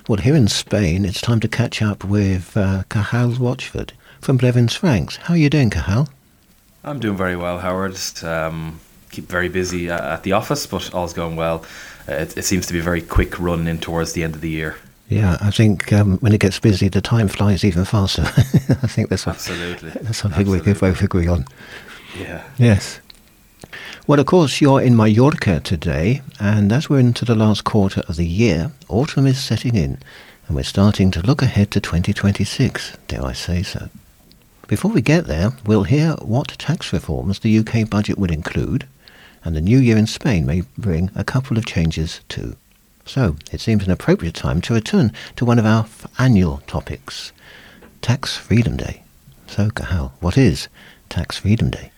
Well, here in Spain, it's time to catch up with Cajal Watchford from Blevins Franks. How are you doing, Cajal? I'm doing very well, Howard. Keep very busy at the office, but all's going well. It seems to be a very quick run in towards the end of the year. Yeah, I think when it gets busy, the time flies even faster. I think Absolutely. That's something we can both agree on. Yeah. Yes. Well, of course, you're in Mallorca today, and as we're into the last quarter of the year, autumn is setting in, and we're starting to look ahead to 2026, dare I say so. Before we get there, we'll hear what tax reforms the UK budget will include, and the new year in Spain may bring a couple of changes too. So, it seems an appropriate time to return to one of our annual topics, Tax Freedom Day. So, Cajal, what is Tax Freedom Day?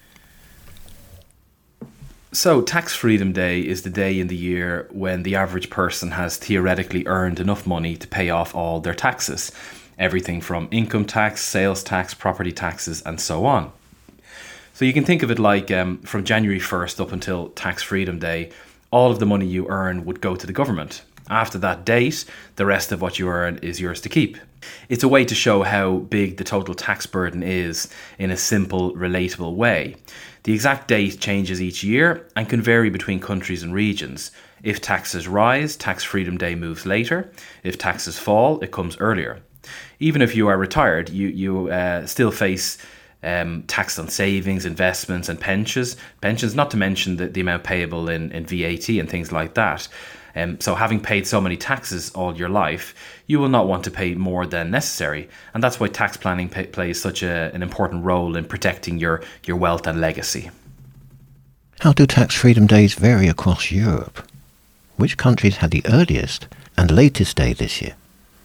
So, Tax Freedom Day is the day in the year when the average person has theoretically earned enough money to pay off all their taxes. Everything from income tax, sales tax, property taxes, and so on. So you can think of it like from January 1st up until Tax Freedom Day, all of the money you earn would go to the government. After that date, the rest of what you earn is yours to keep. It's a way to show how big the total tax burden is in a simple, relatable way. The exact date changes each year and can vary between countries and regions. If taxes rise, Tax Freedom Day moves later. If taxes fall, it comes earlier. Even if you are retired, you still face tax on savings, investments and pensions, not to mention the amount payable in VAT and things like that. So having paid so many taxes all your life, you will not want to pay more than necessary. And that's why tax planning plays such an important role in protecting your wealth and legacy. How do tax freedom days vary across Europe? Which countries had the earliest and latest day this year?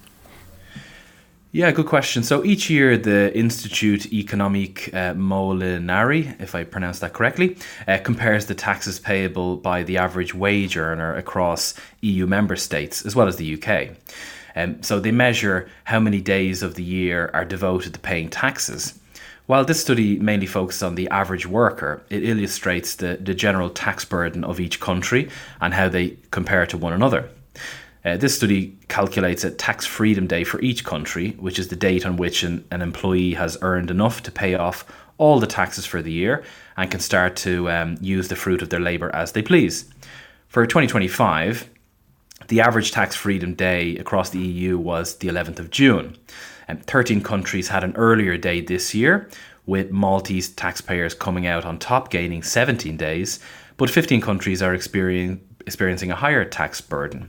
Yeah, good question. So each year, the Institut Economique Molinari, if I pronounce that correctly, compares the taxes payable by the average wage earner across EU member states, as well as the UK. So they measure how many days of the year are devoted to paying taxes. While this study mainly focuses on the average worker, it illustrates the general tax burden of each country and how they compare to one another. This study calculates a tax freedom day for each country, which is the date on which an employee has earned enough to pay off all the taxes for the year and can start to use the fruit of their labour as they please. For 2025, the average tax freedom day across the EU was the 11th of June. 13 countries had an earlier day this year, with Maltese taxpayers coming out on top, gaining 17 days, but 15 countries are experiencing a higher tax burden.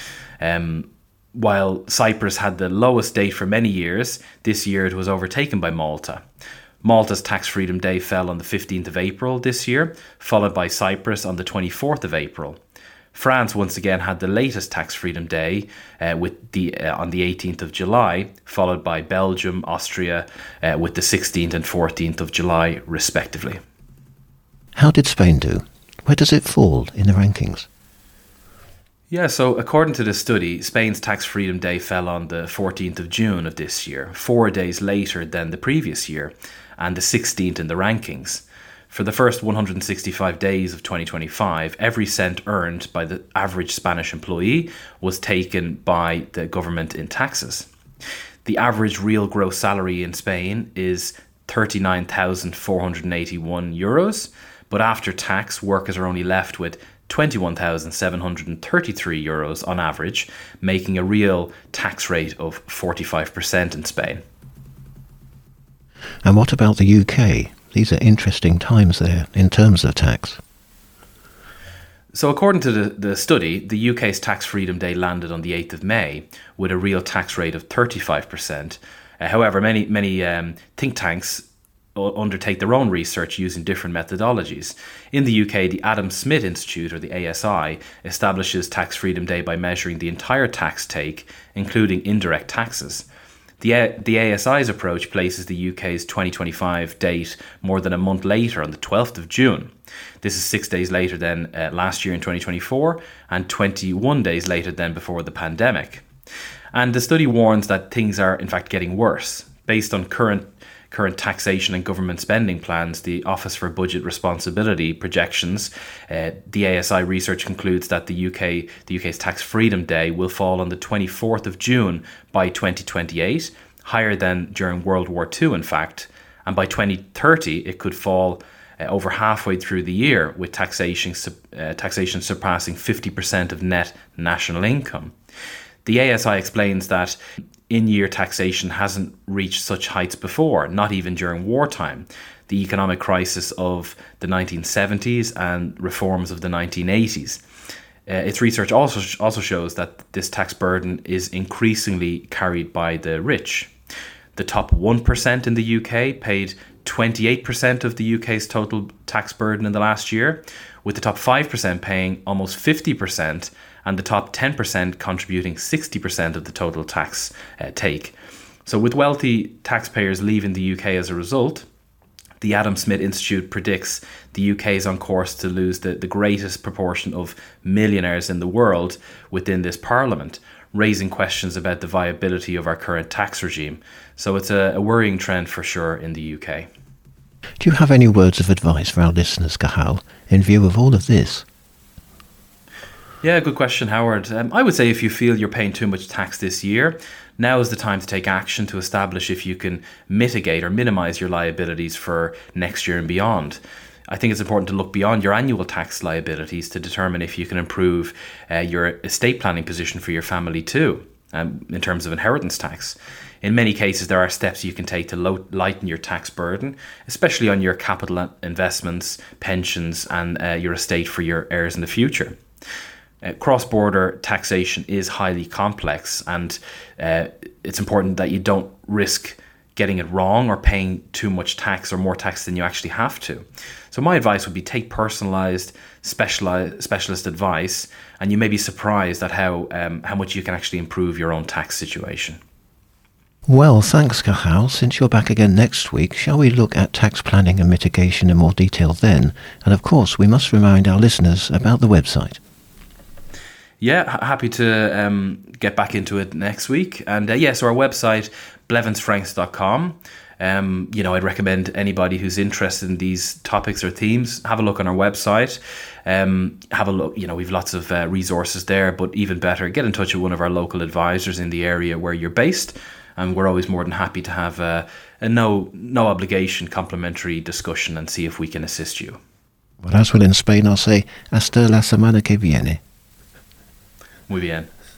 While Cyprus had the lowest date for many years, this year it was overtaken by Malta. Malta's tax freedom day fell on the 15th of April this year, followed by Cyprus on the 24th of April. France once again had the latest tax freedom day on the 18th of July, followed by Belgium, Austria with the 16th and 14th of July respectively. How did Spain do? Where does it fall in the rankings? Yeah, so according to the study, Spain's tax freedom day fell on the 14th of June of this year, 4 days later than the previous year, and the 16th in the rankings. For the first 165 days of 2025, every cent earned by the average Spanish employee was taken by the government in taxes. The average real gross salary in Spain is €39,481, but after tax, workers are only left with €21,733 on average, making a real tax rate of 45% in Spain. And what about the UK? These are interesting times there in terms of tax. So according to the study, the UK's tax freedom day landed on the 8th of May with a real tax rate of 35%. However, many think tanks undertake their own research using different methodologies. In the UK, the Adam Smith Institute, or the ASI, establishes Tax Freedom Day by measuring the entire tax take, including indirect taxes. The ASI's approach places the UK's 2025 date more than a month later on the 12th of June. This is 6 days later than last year in 2024 and 21 days later than before the pandemic. And the study warns that things are in fact getting worse. Based on current current taxation and government spending plans, the Office for Budget Responsibility projections, the ASI research concludes that the UK's Tax Freedom Day will fall on the 24th of June by 2028, higher than during World War II, in fact. And by 2030, it could fall over halfway through the year, with taxation surpassing 50% of net national income. The ASI explains that in-year taxation hasn't reached such heights before, not even during wartime. The economic crisis of the 1970s and reforms of the 1980s. Its research also shows that this tax burden is increasingly carried by the rich. The top 1% in the UK paid 28% of the UK's total tax burden in the last year, with the top 5% paying almost 50% and the top 10% contributing 60% of the total tax take. So with wealthy taxpayers leaving the UK as a result, the Adam Smith Institute predicts the UK is on course to lose the greatest proportion of millionaires in the world within this parliament, raising questions about the viability of our current tax regime. So it's a worrying trend for sure in the UK. Do you have any words of advice for our listeners, Cathal, in view of all of this? Yeah, good question, Howard. I would say if you feel you're paying too much tax this year, now is the time to take action to establish if you can mitigate or minimise your liabilities for next year and beyond. I think it's important to look beyond your annual tax liabilities to determine if you can improve your estate planning position for your family too, in terms of inheritance tax. In many cases, there are steps you can take to lighten your tax burden, especially on your capital investments, pensions, and your estate for your heirs in the future. Cross-border taxation is highly complex, and it's important that you don't risk getting it wrong or paying too much tax or more tax than you actually have to. So my advice would be take personalised, specialist advice, and you may be surprised at how much you can actually improve your own tax situation. Well, thanks, Cathal. Since you're back again next week, shall we look at tax planning and mitigation in more detail then? And of course, we must remind our listeners about the website. Yeah, happy to get back into it next week. And so our website, blevansfranks.com. I'd recommend anybody who's interested in these topics or themes, have a look on our website. Have a look, we've lots of resources there, but even better, get in touch with one of our local advisors in the area where you're based. And we're always more than happy to have a no obligation complimentary discussion and see if we can assist you. Well, as well in Spain, I'll say, hasta la semana que viene. Muy bien.